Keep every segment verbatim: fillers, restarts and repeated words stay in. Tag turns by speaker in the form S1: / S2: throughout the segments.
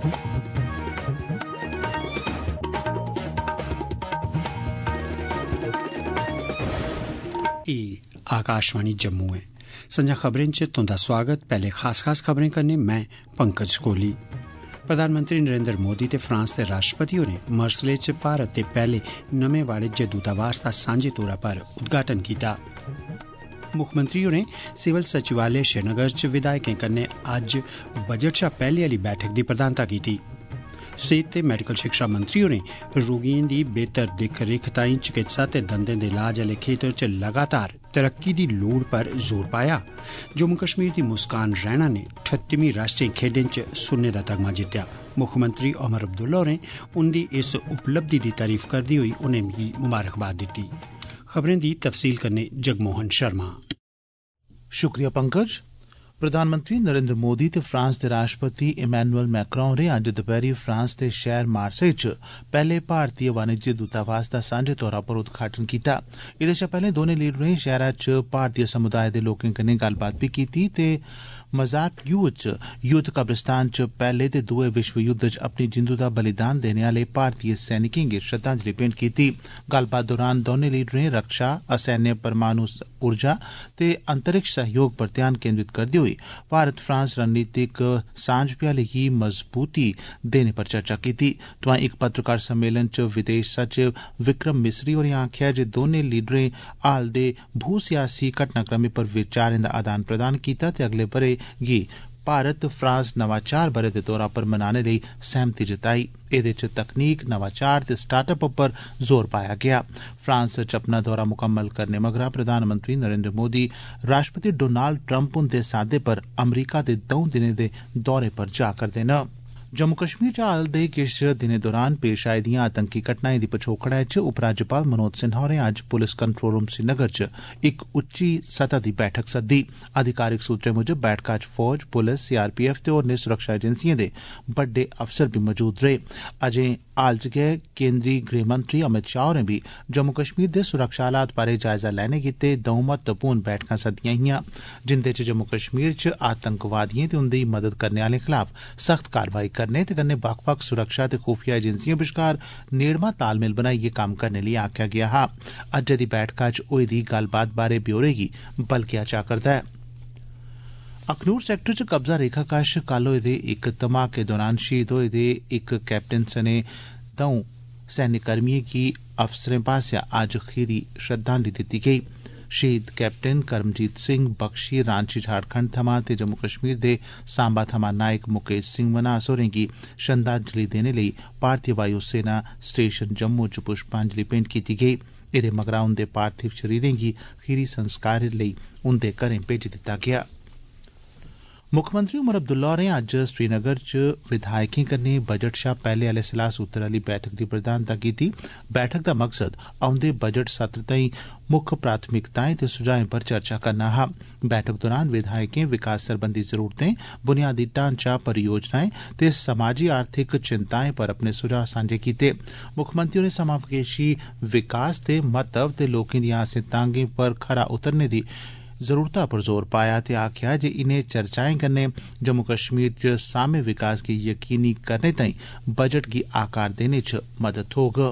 S1: आकाशवाणी जम्मू है। संजा खबरें च तुंदा स्वागत। पहले खास खास खबरें करने मैं पंकज कोहली। प्रधानमंत्री नरेंद्र मोदी ते फ्रांस दे राष्ट्रपति होरें मरसले च भारत दे पहले नमें वाणिज्य दूतावास दा सांझे तौरा पर उद्घाटन कीता। मुक्खमंत्री होरें सिविल सचिवालय श्रीनगर च विधायकें कन्नै अज्ज बजट शा पैहले आली बैठक दी प्रधानता कीती। सेहत ते मैडिकल शिक्षा मंत्री होरें रोगिएं दी बेहतर दिक्ख रिक्ख ताईं चिकित्सा ते दंदें दे इलाज आले खेतर च लगातार तरक्की दी लोड़ पर जोर पाया। जम्मू कश्मीर दी मुस्कान रैणा ने ठत्तीवीं राष्ट्रीय खेड्डें च सुन्ने दा तगमा जित्तेआ। मुक्खमंत्री ओमर अब्दुल्ला होरें उंदी इस उपलब्धि दी तारीफ करदे होई उनें मिगी मुबारकबाद दित्ती। खबरें दी तफसील कन्नै जगमोहन शर्मा।
S2: शुक्रिया पंकज। प्रधानमंत्री नरेंद्र मोदी ते फ्रांस दे राष्ट्रपति इमैनुअल मैक्रोन होरें अज्ज दपैहरी फ्रांस दे शहर मार्सेई च पैहले भारतीय वाणिज्य दूतावास दा सांझे तौरा पर उद्घाटन कीता। एदे शा पैहले दोनें लीडरें शहरा च भारतीय समुदाय दे लोकें कन्नै गल्लबात भी कीती ते मजाटयू च युद्ध कब्रिस्तान च पैहले ते दुए विश्व युद्ध च अपनी जिंदू दा बलिदान देने आले भारतीय सैनिकें गी श्रद्धांजलि भेंट कीती। गल्लबात दौरान दौनें लीडरें रक्षा, असैन्य परमाणु ऊर्जा ते अंतरिक्ष सहयोग पर ध्यान केंद्रित करदे होई भारत फ्रांस रणनीतिक सांझ भ्याली गी मजबूती देने पर चर्चा कीती। तोआईं इक पत्रकार सम्मेलन च विदेश सचिव विक्रम मिसरी होरें आखेआ जे दौनें लीडरें हाल दे भू सियासी घटनाक्रमें पर विचारें दा आदान प्रदान कीता ते अगले ब'रे गी भारत फ्रांस नवाचार ब'रे दे तौरा पर मनाने लेई सहमति जताई। एदे च तकनीक, नवाचार ते स्टार्टअप उप्पर जोर पाया गेआ। फ्रांस च अपना दौरा मुकम्मल करने मगरा प्रधानमंत्री नरेंद्र मोदी राष्ट्रपति डोनाल्ड ट्रंप हुंदे साद्दे पर अमरीका दे दौं दिनें दे दौरे पर जा करदे न। जम्मू कश्मीर च हाल दे किश दिनें दौरान पेश आई दियां आतंकी घटनाएं दी पछोकड़ै च उपराज्यपाल मनोज सिन्हा होरें अज्ज पुलिस कंट्रोल रूम श्रीनगर च इक उच्ची सतह दी बैठक सद्दी। अधिकारिक सूत्रें मुजब बैठका च फौज, पुलिस, सीआरपीएफ ते होरनें सुरक्षा एजेंसिएं दे बड्डे अफसर बी मौजूद रेह्। अजें हाल च गै केंद्री गृहमंत्री अमित शाह होरें बी जम्मू कश्मीर दे सुरक्षा हालात बारै जायजा लैने गित्ते दौं महत्वपूर्ण बैठकां सद्दियां हियां, जिंदे च जम्मू कश्मीर च आतंकवादिएं ते उंदी मदद करने आलें खलाफ सख्त कारवाई करने ते कन्नै बक्ख बक्ख सुरक्षा ते खुफिया एजेंसिएं बश्कार नेड़मा तालमेल बनाइयै कम्म करने लेई आखेआ गेआ हा। अज्जै दी बैठका च होई दी गल्लबात बारै ब्यौरे गी बलगेआ जा करदा ऐ। अखनूर सैक्टर च कब्जा रेखा कश कल होए दे इक धमाके दौरान शहीद होए दे इक कैप्टन सने दौं सैन्यकर्मिएं गी अफसरें पास्सेआ अज्ज खीरी श्रद्धांजलि दित्ती गेई। शहीद कैप्टन करमजीत सिंह बख्शी रांची झारखंड थमां ते जम्मू कश्मीर दे सांबा थमां नायक मुकेश सिंह मन्हास होरें गी श्रद्धांजलि देने लेई भारतीय वायु सेना स्टेशन जम्मू च पुष्पांजलि भेंट कीती गेई। एदे मगरा उंदे पार्थिव शरीरें गी खीरी संस्कार लेई उंदे घरें भेजी दित्ता गेआ। मुक्खमंत्री उमर अब्दुल्ला होरें अज्ज श्रीनगर च विधायकें कन्नै बजट शा पैहले आले सलाह सूत्र आली बैठक दी प्रधानता कीती। बैठक दा मकसद औंदे बजट सत्र ताईं मुक्ख प्राथमिकताएं ते सुझाएं पर चर्चा करना हा। बैठक दौरान विधायकें विकास सरबंधी जरूरतें, बुनियादी ढांचा परियोजनाएं ते समाजी आर्थिक चिंताएं पर अपने सुझाव सांझे कीते। मुक्खमंत्री होरें समावेशी विकास दे महत्व ते लोकें दियां आसें तांगें पर खरा उतरने दी जरूरता पर जोर पाया ते आखेआ जे इनें चर्चाएं कन्नै जम्मू कश्मीर च सामे विकास गी यकीनी करने ताईं बजट गी आकार देने च मदद थ्होग।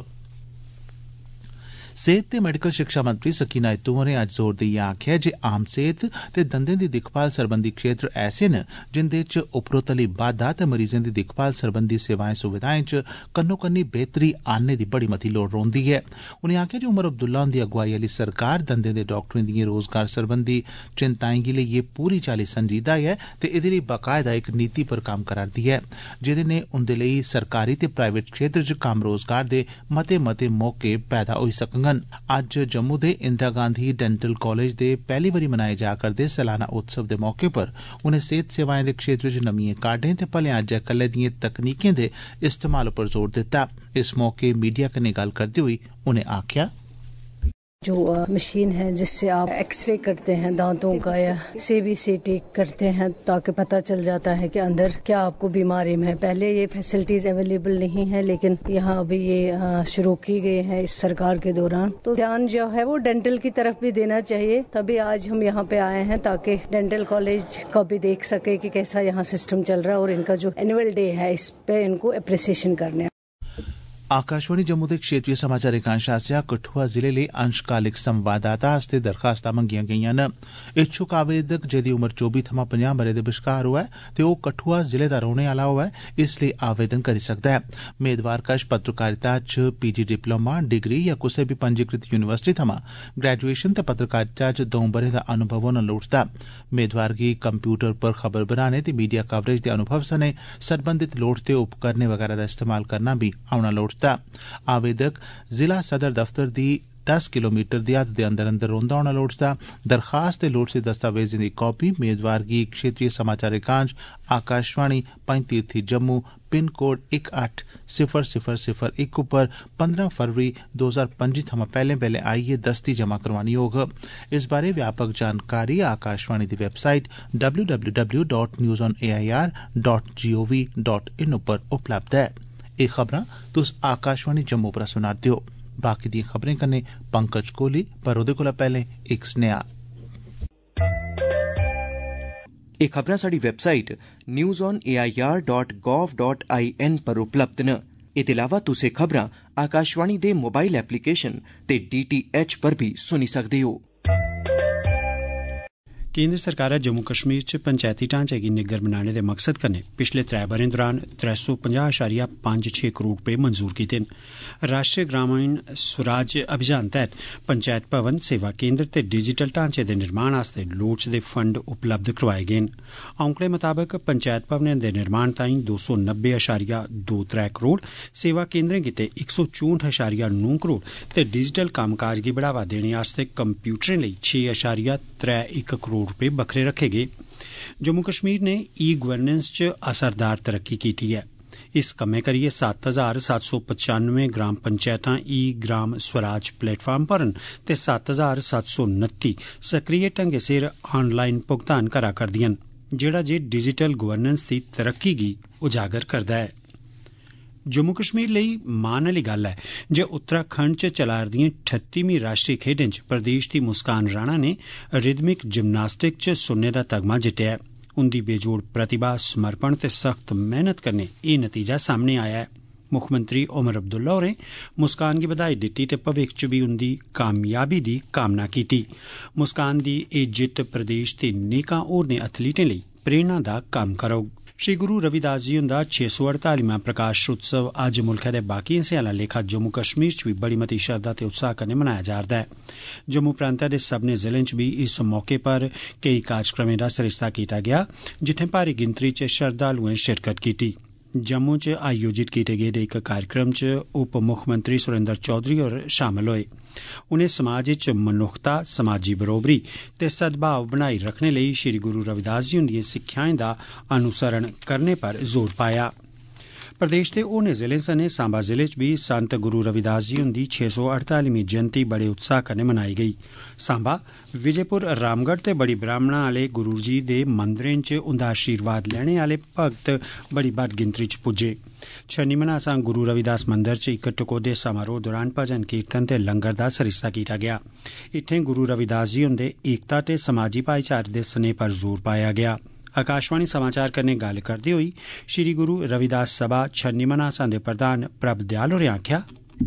S2: सेहत ते मैडिकल शिक्षा मंत्री सकीना इत्तू होरें अज्ज जोर देइयै आखेआ जे आम सेहत ते दंदें दी दिक्खभाल सरबंधी क्षेत्र ऐसे न जिंदे च उपरोतली बाद्दा ते मरीजें दी दिक्खभाल सरबंधी सेवाएं सुविधाएं च कन्नो कन्नी बेहतरी आनने दी बड़ी मती लोड़ रौंदी ऐ। उनें आखेआ जे उमर अब्दुल्ला हुंदी अगुवाई आली सरकार दंदें दे डाक्टरें दिएं रोजगार सरबंधी चिंताएं गी लेइयै पूरी चाल्ली संजीदा ऐ ते एदे लेई बाकायदा इक नीति पर कम्म करा'रदी ऐ, जेदे नै उंदे लेई सरकारी ते प्राइवेट क्षेत्र च कम्म रोजगार दे मते मते मौके पैदा होई सकङन। अज्ज जम्मू दे इंदिरा गांधी डेंटल कॉलेज दे पैहली बारी मनाए जा करदे सलाना उत्सव दे मौके पर उनें सेहत सेवाएं दे क्षेत्र च नमिएं काह्डें ते भलेआं अज्जै कल्लै दिएं तकनीकें दे इस्तेमाल पर जोर दित्ता। इस मौके मीडिया कन्नै गल्ल करदे होई उनें आखेआ
S3: जो मशीन है जिससे आप एक्सरे करते हैं दांतों का या सीबीसीटी करते हैं ताकि पता चल जाता है कि अंदर क्या आपको बीमारी है। पहले ये फैसिलिटीज अवेलेबल नहीं है, लेकिन यहाँ अभी ये शुरू की गई है इस सरकार के दौरान। तो ध्यान जो है वो डेंटल की तरफ भी देना चाहिए। तभी आज हम यहाँ पे आए हैं ताकि डेंटल कॉलेज का भी देख सके कि कैसा यहाँ सिस्टम चल रहा है और इनका जो एनुअल डे है इस पे इनको एप्रिसिएशन करने।
S2: आकाशवाणी जम्मू दे क्षेत्रीय समाचार एकांश आसेआ कठुआ जिले लेई अंशकालिक संवाददाता आस्तै दरखास्तां मंगियां गेईआं न। इच्छुक आवेदक जेदी उम्र चौबी थमां पंजाह् ब'रे दे बश्कार होऐ ते ओह् कठुआ जिले दा रौह्ने आह्ला होऐ इसलेई आवेदन करी सकदा ऐ। मेदवार कश पत्रकारिता च पीजी डिप्लोमा डिग्री या कुसै बी पंजीकृत यूनिवर्सिटी थमां ग्रेजुएशन ते पत्रकारिता च द'ऊं ब'रें दा अनुभव होना लोड़चदा। मेदवार गी कंप्यूटर पर खबर बनाने ते मीडिया कवरेज दे अनुभव सने सरबंधित लोड़चदे उपकरणें वगैरा दा इस्तेमाल करना बी औना लोड़चदा। आवेदक जिला सदर दफ्तर दी दस किलोमीटर दी हद दे अंदर अंदर रौंह्दा होना लोड़चदा। दरखास्त ते लोड़चदे दस्तावेजें दी कापी मेदवार गी क्षेत्रीय समाचार एकांश आकाशवाणी पंजतीर्थी जम्मू पिन कोड इक अट्ठ सिफर सिफर सिफर इक उप्पर पंद्रह फरवरी दो हजार पंजी थमां पैहले पैहले आइयै दस्ती जमा करवानी होग। इस बारे व्यापक जानकारी आकाशवाणी दी website W W W dot news on A I R dot G O V dot in उप्पर उपलब्ध ऐ। एह् खबरां तुस आकाशवाणी जम्मू पर सुना'रदे हो। बाकी दियें खबरें कन्नै पंकज कोहली, पर ओह्दे कोला पैह्ले इक सनेहा।
S4: एह् खबरां साढ़ी website news on A I R dot gov dot I N पर उपलब्ध न। एह्दे अलावा तुस एह् खबरां आकाशवाणी दे मोबाइल एप्लीकेशन ते डी टी एच पर भी सुनी सकदे हो।
S1: केंद्र सरकारै जम्मू कश्मीर च पंचैती ढांचे गी निग्गर बनाने दे मकसद कन्नै पिछले त्रै ब'रें दौरान त्रै सौ पंजाह् अशारिया पंज छे करोड़ रपे मंजूर कीते न। राष्ट्रीय ग्रामीण स्वराज अभियान तैह्त पंचैत भवन, सेवा केंद्र ते डिजिटल ढांचे दे निर्माण आस्तै लोड़चदे फंड उपलब्ध करोआए गे न। औंकड़े मताबक पंचैत भवनें दे निर्माण ताईं दो सौ नब्बे अशारिया दो त्रै करोड़, सेवा केंद्रें गितै इक सौ चौंठ अशारिया नौ करोड़ ते डिजिटल कम्मकाज गी बढ़ावा देने आस्तै कंप्यूटरें लेई छे अशारिया त्रै इक करोड़ रपे बक्खरे रखे गे। जम्मू कश्मीर ने ई गवर्नेंस च असरदार तरक्की कीती ऐ। इस कम्मै करियै सत्त हजार सत्त सौ पचानवे ग्राम पंचैतां ई ग्राम स्वराज प्लेटफार्म पर न ते सत्त हजार सत्त सौ उनत्ती सक्रिय ढंगै सिर ऑनलाइन भुगतान करा करदियां न, जेड़ा जे डिजिटल गवर्नेंस दी तरक्की गी उजागर करदा ऐ। जम्मू कश्मीर लेई मान आह्ली गल्ल ऐ जे उत्तराखंड च चला'रदियें ठत्तीवीं राष्ट्रीय खेड्डें च प्रदेश दी मुस्कान राणा ने रिदमिक जिमनास्टिक च सुन्ने दा तगमा जित्तेआ ऐ। उंदी बेजोड़ प्रतिभा, समर्पण ते सख्त मेहनत कन्नै एह् नतीजा सामने आया ऐ। मुक्खमंत्री ओमर अब्दुल्ला होरें मुस्कान गी बधाई दित्ती ते भविक्ख च भी उंदी कामयाबी दी कामना कीती। मुस्कान दी एह् जित्त प्रदेश दे नेकां होरनें एथलीटें लेई प्रेरणा दा कम्म करोग। श्री गुरु रविदास जी हुंदा छे सौ अड़तालीवां प्रकाश उत्सव अज्ज मुल्खै दे बाकी हिस्सें आह्ला लेखा जम्मू कश्मीर च बी बड़ी मती श्रद्धा ते उत्साह कन्नै मनाया जा'रदा ऐ। जम्मू प्रांतै दे सब्भनें जिलें च बी इस मौके पर केई कार्यक्रमें दा सरिस्ता कीता गेआ, जित्थें भारी गिनतरी च श्रद्धालुएं शिरकत कीती। जम्मू च आयोजित कीते गेदे इक कार्यक्रम च उप मुक्खमंत्री सुरेंद्र चौधरी होर शामल होए। उनें समाज च मनुक्खता, समाजी बरोबरी ते सद्भाव बनाई रखने लेई श्री गुरु रविदास जी हुंदियें सिक्ख्याएं दा अनुसरण करने पर जोर पाया। प्रदेश दे होरनें जिलें सने सांबा जिले च भी संत गुरु रविदास जी हुंदी छे सौ अड़तालीवीं जयंती बड़े उत्साह कन्नै मनाई गेई। सांबा, विजयपुर, रामगढ़ ते बड़ी ब्राह्मणा आले गुरु जी दे मंदरें च उंदा आशीर्वाद लैने आले भगत बड़ी बद्द गिनतरी च पुज्जे। छन्नी मनासा गुरु रविदास मंदर च इक टकोह्दे समारोह दौरान भजन कीर्तन ते लंगर दा सरिस्ता कीता गेआ। इत्थें गुरु रविदास जी हुंदे एकता ते समाजी भाईचारे दे स्नेह पर जोर पाया गेआ। आकाशवाणी समाचार कन्नै गल्ल करदे होई श्री गुरु रविदास सभा छन्नी मनासा दे प्रधान प्रभ दयाल होरें आखेआ,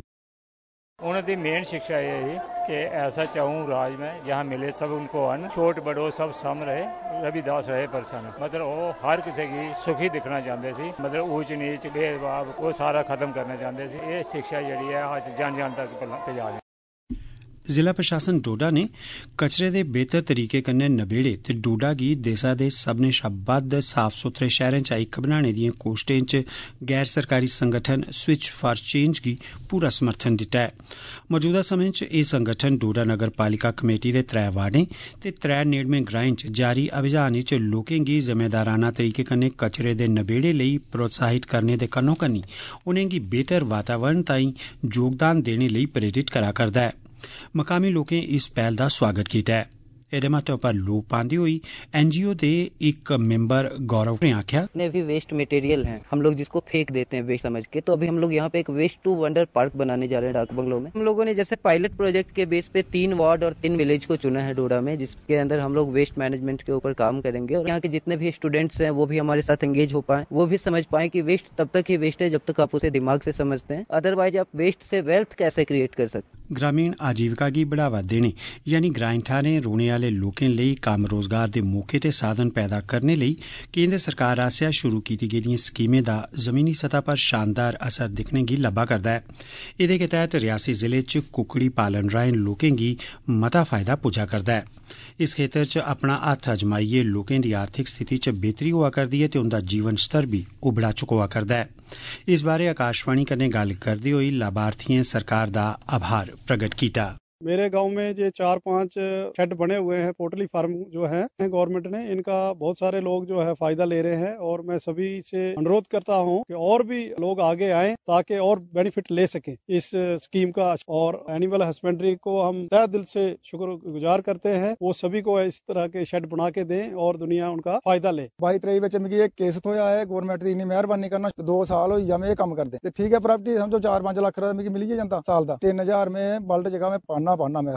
S5: उन्होंने दी मेन शिक्षा ये है कि ऐसा चाहूँ राज में जहाँ मिले सब उनको अन्न, छोट बड़ो सब सम रहे, रविदास रहे प्रसन्न। मतलब वो हर किसी की सुखी दिखना चाहते सी, मतलब ऊंच नीच भेदभाव वो सारा खत्म करना चाहते सी। ये शिक्षा जी है अज जान जान तक पजा रही।
S1: जिला प्रशासन डोडा ने कचरे दे बेहतर तरीके कन्नै नबेड़े ते डोडा गी देसा दे सभनें शा बद्ध साफ सुथरे शैह्रें चा इक बनाने दिएं कोशटें च गैर सरकारी संगठन स्विच फॉर चेंज गी पूरा समर्थन दित्ता ऐ। मौजूदा समें च एह् संगठन डोडा नगर पालिका कमेटी दे त्रै वार्डें ते त्रै नेड़में ग्राएं च जारी अभियान च लोकें गी जिम्मेदाराना तरीके कन्नै कचरे दे नबेड़े लेई प्रोत्साहित करने दे कन्नो कन्नी उनेंगी बेहतर वातावरण ताईं योगदान देने लेई प्रेरित करा करदा ऐ। मकामी लोकें इस पहल का स्वागत किया है। एदे महत्व पर लोप पांदे हुई एनजीओ दे एक मेंबर गौरव ने आख्या,
S6: जितने भी वेस्ट मटेरियल हैं हम लोग जिसको फेंक देते हैं वेस्ट समझ के, तो अभी हम लोग यहाँ पे एक वेस्ट टू वंडर पार्क बनाने जा रहे हैं डाक बंगलों में। हम लोगों ने जैसे पायलट प्रोजेक्ट के बेस पे तीन वार्ड और तीन विलेज को चुना है डोडा में, जिसके अंदर हम लोग वेस्ट मैनेजमेंट के ऊपर काम करेंगे और यहाँ के जितने भी स्टूडेंट्स हैं वो भी हमारे साथ एंगेज हो पाए, वो भी समझ पाए कि वेस्ट तब तक ही वेस्ट है जब तक आप उसे दिमाग से समझते हैं, अदरवाइज आप वेस्ट से वेल्थ कैसे क्रिएट कर सकते।
S1: ग्रामीण आजीविका की बढ़ावा देने यानी ग्राईं ठाणे रोने वाले लोकें ਲਈ काम रोजगार के मौके ते साधन पैदा करने ਲਈ केंद्र सरकार आसेआ शुरू की गेदियां स्कीमें दा जमीनी सतह पर शानदार असर दिखने की लब्भा करदा है। इहदे के तहत रियासी जिले च कुकड़ी पालन राएं लोकें गी मता फायदा पुज्जा करदा है। इस खेतर च अपना हत्थ अजमाइयै लोकें दी आर्थिक स्थिति च बेहतरी होआ करदी है ते उंदा जीवन स्तर भी उबड़ा चुकोआ करदा है। इस बारे आकाशवाणी कन्नै गल्ल करदे होई लाभार्थियों सरकार दा आभार प्रकट किया।
S7: मेरे गांव में जो चार पांच शेड बने हुए हैं पोल्ट्री फार्म जो है गवर्नमेंट ने, इनका बहुत सारे लोग जो है फायदा ले रहे हैं और मैं सभी से अनुरोध करता हूं कि और भी लोग आगे आएं ताकि और बेनिफिट ले सकें इस स्कीम का। और एनिमल हस्बेंड्री को हम तहे दिल से शुक्रगुजार करते हैं, वो सभी को इस तरह के शेड बना के दें और दुनिया उनका फायदा ले।
S8: बाई त्रेई बच्चे मिगी एक केस थोया है, गवर्नमेंट की इन्नी मेहरबानी करना, दो साल हो या मैं ये काम करते ठीक है। प्रॉपर्टी समझो चार पांच लाख रुपए मिगी मिली जाता साल का, तीन हजार में बल्ड जगह में पाना पाना मेरा।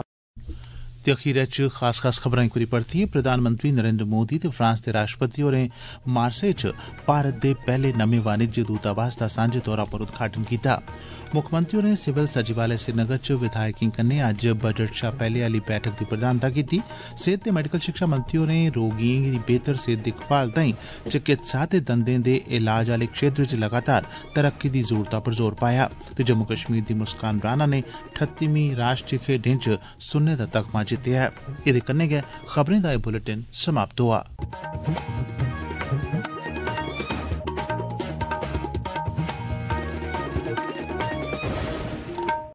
S2: ते अखीरै च खास खास खबरां इक बारी परतियै प्रधानमंत्री नरेंद्र मोदी ते फ्रांस दे राष्ट्रपति होरें मार्से च भारत दे पैहले नमें वाणिज्य दूतावास दा सांझे तौरा पर उद्घाटन कीता। मुक्खमंत्री होरें सिविल सचिवालय श्रीनगर च विधायकें कन्नै अज्ज बजट शा पैहले आली बैठक दी प्रधानता कीती। सेहत ते मैडिकल शिक्षा मंत्री होरें रोगिएं दी बेहतर सेहत दिक्खभाल ताईं चिकित्सा ते दंदें दे इलाज आले क्षेत्र च लगातार तरक्की दी जरूरता पर जोर पाया ते जम्मू कश्मीर दी मुस्कान राणा ने ठत्तीवीं राष्ट्रीय खेड्ढें च सुन्ने दा तगमा जित्तेआ। एह्दे कन्नै गै खबरें दा एह् बुलेटिन समाप्त होआ।